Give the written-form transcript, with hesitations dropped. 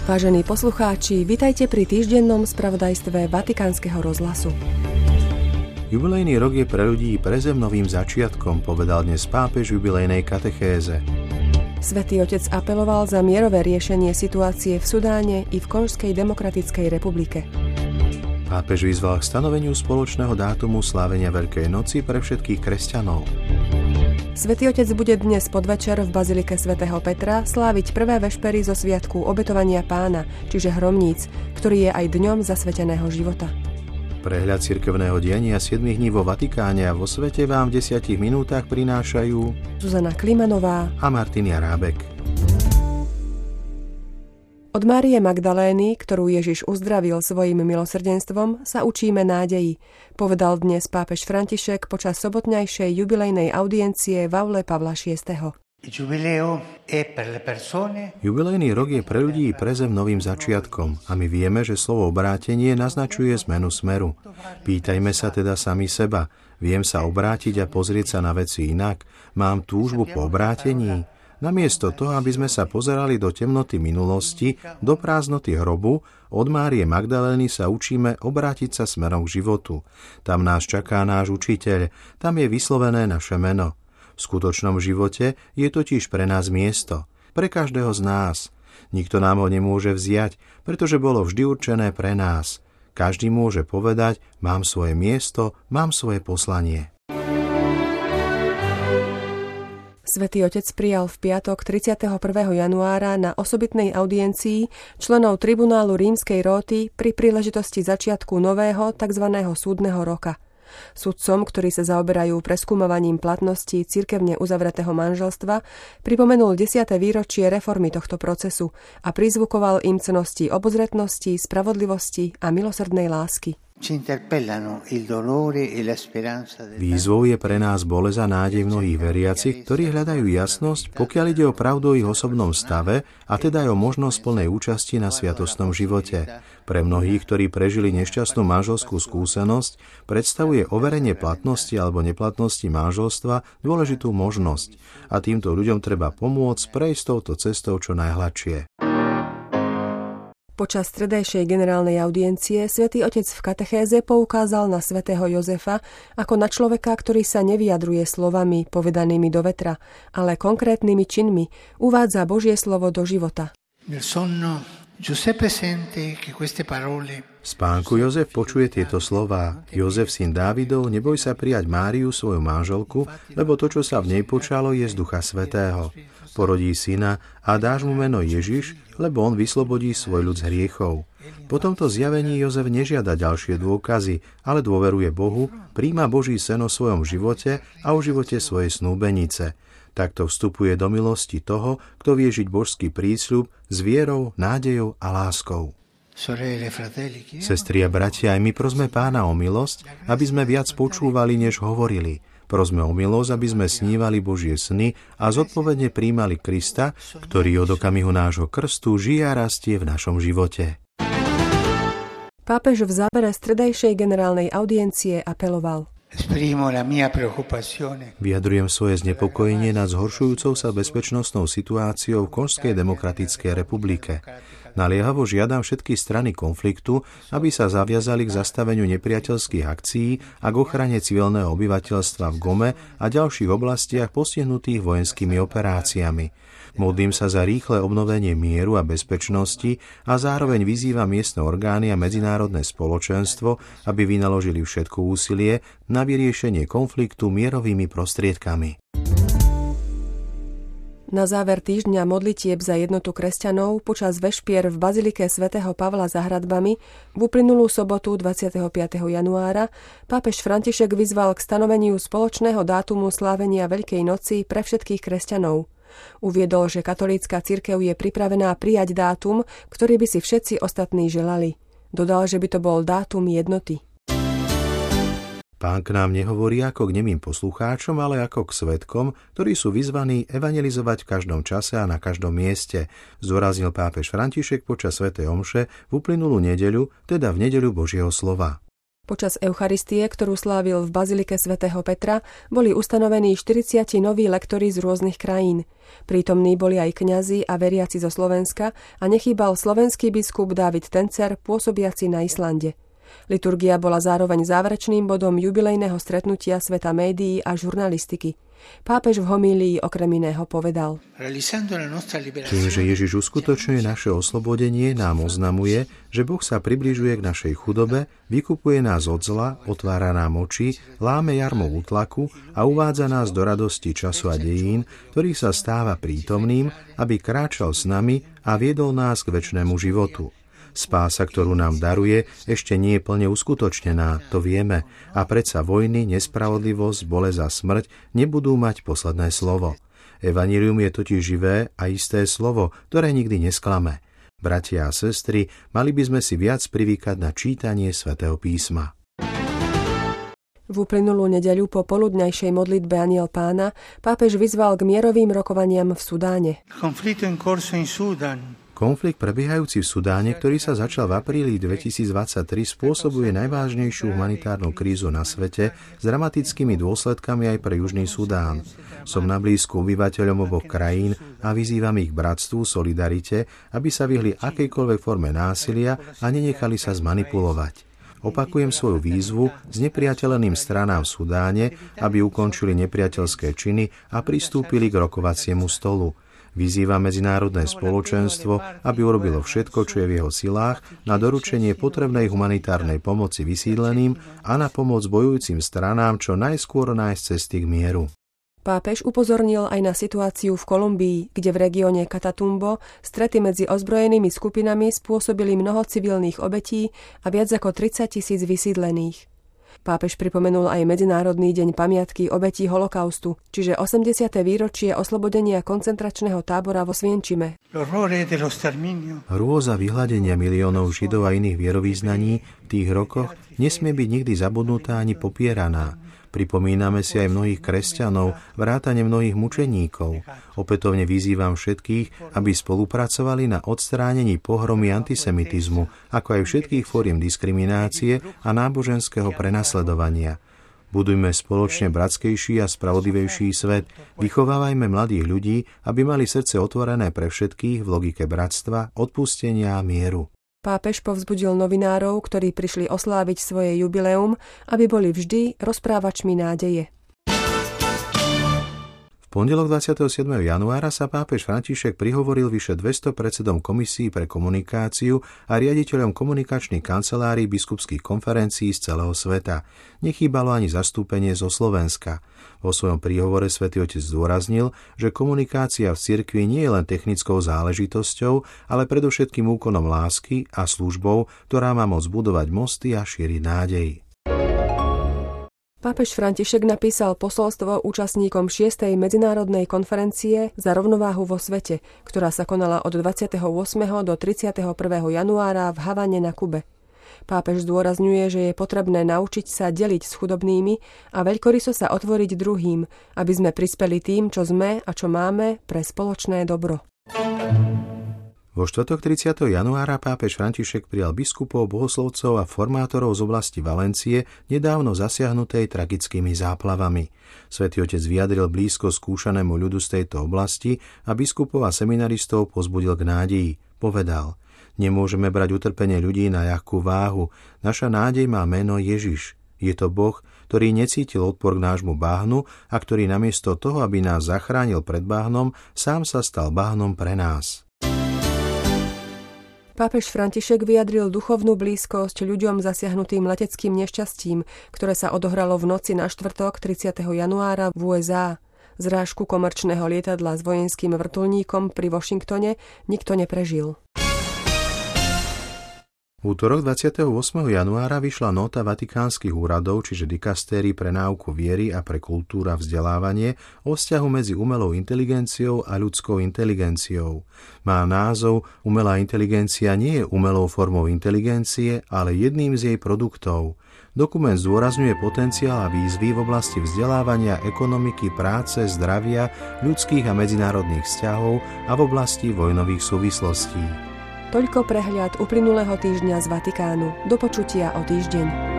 Vážení poslucháči, vitajte pri týždennom spravodajstve Vatikánskeho rozhlasu. Jubilejný rok je pre ľudí prezemnovým začiatkom, povedal dnes pápež v jubilejnej katechéze. Svätý Otec apeloval za mierové riešenie situácie v Sudáne i v Konžskej demokratickej republike. Pápež vyzval k stanoveniu spoločného dátumu slávenia Veľkej noci pre všetkých kresťanov. Svätý Otec bude dnes podvečer v bazilike svätého Petra sláviť prvé vešpery zo sviatku obetovania Pána, čiže hromníc, ktorý je aj dňom zasveteného života. Prehľad cirkevného diania 7 dní vo Vatikáne a vo svete vám v 10 minútach prinášajú Zuzana Klimanová a Martin Jarábek. Od Márie Magdalény, ktorú Ježiš uzdravil svojim milosrdenstvom, sa učíme nádeji, povedal dnes pápež František počas sobotňajšej jubilejnej audiencie v aule Pavla VI. Jubilejný rok je pre ľudí prezem novým začiatkom a my vieme, že slovo obrátenie naznačuje zmenu smeru. Pýtajme sa teda sami seba. Viem sa obrátiť a pozrieť sa na veci inak? Mám túžbu po obrátení? Namiesto toho, aby sme sa pozerali do temnoty minulosti, do prázdnoty hrobu, od Márie Magdalény sa učíme obrátiť sa smerom k životu. Tam nás čaká náš učiteľ, tam je vyslovené naše meno. V skutočnom živote je totiž pre nás miesto, pre každého z nás. Nikto nám ho nemôže vziať, pretože bolo vždy určené pre nás. Každý môže povedať, mám svoje miesto, mám svoje poslanie. Svätý Otec prijal v piatok 31. januára na osobitnej audiencii členov tribunálu Rímskej róty pri príležitosti začiatku nového tzv. Súdneho roka. Sudcom, ktorí sa zaoberajú preskúmovaním platnosti cirkevne uzavretého manželstva, pripomenul 10. výročie reformy tohto procesu a prizvukoval im cennosti obozretnosti, spravodlivosti a milosrdnej lásky. Výzvou je pre nás bolesť a nádej mnohých veriacich, ktorí hľadajú jasnosť, pokiaľ ide o pravdu o ich osobnom stave a teda aj o možnosť plnej účasti na sviatostnom živote. Pre mnohých, ktorí prežili nešťastnú manželskú skúsenosť, predstavuje overenie platnosti alebo neplatnosti manželstva dôležitú možnosť a týmto ľuďom treba pomôcť prejsť touto cestou čo najhladšie. Počas stredajšej generálnej audiencie Svätý Otec v katechéze poukázal na svätého Jozefa ako na človeka, ktorý sa nevyjadruje slovami povedanými do vetra, ale konkrétnymi činmi uvádza Božie slovo do života. V spánku Jozef počuje tieto slová. Jozef, syn Dávidov, neboj sa prijať Máriu, svoju manželku, lebo to, čo sa v nej počalo, je z Ducha Svätého. Porodí syna a dáš mu meno Ježiš, lebo on vyslobodí svoj ľud z hriechov. Po tomto zjavení Jozef nežiada ďalšie dôkazy, ale dôveruje Bohu, prijíma Boží sen o svojom živote a o živote svojej snúbenice. Takto vstupuje do milosti toho, kto vie žiť božský prísľub s vierou, nádejou a láskou. Sestri a bratia, aj my prosme Pána o milosť, aby sme viac počúvali, než hovorili. Prosme o milosť, aby sme snívali Božie sny a zodpovedne prijímali Krista, ktorý od okamihu nášho krstu žije a rastie v našom živote. Pápež v závere stredajšej generálnej audiencie apeloval. Vyjadrujem svoje znepokojenie nad zhoršujúcou sa bezpečnostnou situáciou v Konžskej demokratickej republike. Naliehavo žiadam všetky strany konfliktu, aby sa zaviazali k zastaveniu nepriateľských akcií a k ochrane civilného obyvateľstva v Gome a ďalších oblastiach postihnutých vojenskými operáciami. Modlím sa za rýchle obnovenie mieru a bezpečnosti a zároveň vyzývam miestne orgány a medzinárodné spoločenstvo, aby vynaložili všetko úsilie na vyriešenie konfliktu mierovými prostriedkami. Na záver týždňa modlitieb za jednotu kresťanov počas vešpier v bazilike svätého Pavla za hradbami v uplynulú sobotu 25. januára pápež František vyzval k stanoveniu spoločného dátumu slávenia Veľkej noci pre všetkých kresťanov. Uviedol, že katolícka cirkev je pripravená prijať dátum, ktorý by si všetci ostatní želali. Dodal, že by to bol dátum jednoty. Pán k nám nehovorí ako k nemým poslucháčom, ale ako k svedkom, ktorí sú vyzvaní evanjelizovať v každom čase a na každom mieste, zdôraznil pápež František počas svätej omše v uplynulú nedeľu, teda v nedeľu Božieho slova. Počas Eucharistie, ktorú slávil v bazilike svätého Petra, boli ustanovení 40 noví lektori z rôznych krajín. Prítomní boli aj kňazi a veriaci zo Slovenska a nechýbal slovenský biskup Dávid Tencer, pôsobiaci na Islande. Liturgia bola zároveň záverečným bodom jubilejného stretnutia sveta médií a žurnalistiky. Pápež v homílii okrem iného povedal: Tým, že Ježiš uskutočňuje naše oslobodenie, nám oznamuje, že Boh sa približuje k našej chudobe, vykupuje nás od zla, otvára nám oči, láme jarmo útlaku a uvádza nás do radosti času a dejín, ktorý sa stáva prítomným, aby kráčal s nami a viedol nás k večnému životu. Spása, ktorú nám daruje, ešte nie je plne uskutočnená, to vieme, a predsa vojny, nespravodlivosť, bolesť a smrť nebudú mať posledné slovo. Evanjelium je totiž živé a isté slovo, ktoré nikdy nesklame. Bratia a sestry, mali by sme si viac privykať na čítanie svätého písma. V uplynulú nedeľu po poludňajšej modlitbe Anjel Pána pápež vyzval k mierovým rokovaniam v Sudáne. Konflikt prebiehajúci v Sudáne, ktorý sa začal v apríli 2023, spôsobuje najvážnejšiu humanitárnu krízu na svete s dramatickými dôsledkami aj pre Južný Sudán. Som na blízku obyvateľom oboch krajín a vyzývam ich k bratstvu, solidarite, aby sa vyhli akejkoľvek forme násilia a nenechali sa zmanipulovať. Opakujem svoju výzvu s nepriateľeným stranám v Sudáne, aby ukončili nepriateľské činy a pristúpili k rokovaciemu stolu. Vyzýva medzinárodné spoločenstvo, aby urobilo všetko, čo je v jeho silách, na doručenie potrebnej humanitárnej pomoci vysídleným a na pomoc bojujúcim stranám čo najskôr nájsť cesty k mieru. Pápež upozornil aj na situáciu v Kolumbii, kde v regióne Catatumbo strety medzi ozbrojenými skupinami spôsobili mnoho civilných obetí a viac ako 30 000 vysídlených. Pápež pripomenul aj Medzinárodný deň pamiatky obetí holokaustu, čiže 80. výročie oslobodenia koncentračného tábora vo Svienčime. Hrôza vyhladenia miliónov Židov a iných vierovyznaní v tých rokoch nesmie byť nikdy zabudnutá ani popieraná. Pripomíname si aj mnohých kresťanov, vrátane mnohých mučeníkov. Opätovne vyzývam všetkých, aby spolupracovali na odstránení pohromy antisemitizmu, ako aj všetkých fóriem diskriminácie a náboženského prenasledovania. Budujme spoločne bratskejší a spravodlivejší svet. Vychovávajme mladých ľudí, aby mali srdce otvorené pre všetkých v logike bratstva, odpustenia a mieru. Pápež povzbudil novinárov, ktorí prišli osláviť svoje jubileum, aby boli vždy rozprávačmi nádeje. V pondelok 27. januára sa pápež František prihovoril vyše 200 predsedom komisí pre komunikáciu a riaditeľom komunikačných kancelárií biskupských konferencií z celého sveta. Nechýbalo ani zastúpenie zo Slovenska. Vo svojom príhovore Svätý Otec zdôraznil, že komunikácia v cirkvi nie je len technickou záležitosťou, ale predovšetkým úkonom lásky a službou, ktorá má môcť budovať mosty a šíriť nádej. Pápež František napísal posolstvo účastníkom 6. medzinárodnej konferencie za rovnováhu vo svete, ktorá sa konala od 28. do 31. januára v Havane na Kube. Pápež zdôrazňuje, že je potrebné naučiť sa deliť s chudobnými a veľkoryso sa otvoriť druhým, aby sme prispeli tým, čo sme a čo máme pre spoločné dobro. Vo štvrtok 30. januára pápež František prijal biskupov, bohoslovcov a formátorov z oblasti Valencie, nedávno zasiahnutej tragickými záplavami. Svätý Otec vyjadril blízko skúšanému ľudu z tejto oblasti a biskupov a seminaristov povzbudil k nádeji. Povedal: Nemôžeme brať utrpenie ľudí na ľahkú váhu. Naša nádej má meno Ježiš. Je to Boh, ktorý necítil odpor k nášmu bahnu a ktorý namiesto toho, aby nás zachránil pred bahnom, sám sa stal bahnom pre nás. Pápež František vyjadril duchovnú blízkosť ľuďom zasiahnutým leteckým nešťastím, ktoré sa odohralo v noci na štvrtok 30. januára v USA. Zrážku komerčného lietadla s vojenským vrtuľníkom pri Washingtone nikto neprežil. V útorok 28. januára vyšla nota vatikánskych úradov, čiže dikastérií pre náuku viery a pre kultúru a vzdelávanie o vzťahu medzi umelou inteligenciou a ľudskou inteligenciou. Má názov Umelá inteligencia nie je umelou formou inteligencie, ale jedným z jej produktov. Dokument zdôrazňuje potenciál a výzvy v oblasti vzdelávania, ekonomiky, práce, zdravia, ľudských a medzinárodných vzťahov a v oblasti vojnových súvislostí. Toľko prehľad uplynulého týždňa z Vatikánu. Do počutia o týždeň.